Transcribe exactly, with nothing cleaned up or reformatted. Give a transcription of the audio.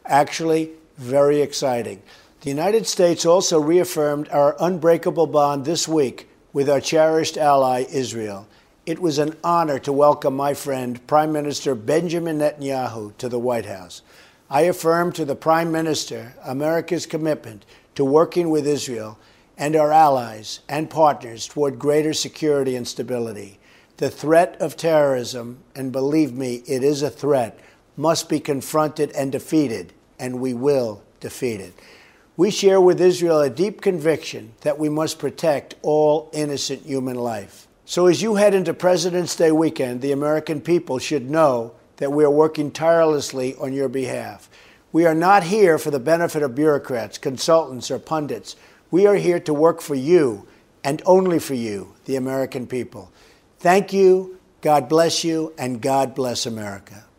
Actually, very exciting. The United States also reaffirmed our unbreakable bond this week with our cherished ally, Israel. It was an honor to welcome my friend, Prime Minister Benjamin Netanyahu, to the White House. I affirmed to the Prime Minister America's commitment to working with Israel and our allies and partners toward greater security and stability. The threat of terrorism, and believe me, it is a threat, must be confronted and defeated, and we will defeat it. We share with Israel a deep conviction that we must protect all innocent human life. So as you head into President's Day weekend, the American people should know that we are working tirelessly on your behalf. We are not here for the benefit of bureaucrats, consultants, or pundits. We are here to work for you, and only for you, the American people. Thank you, God bless you, and God bless America.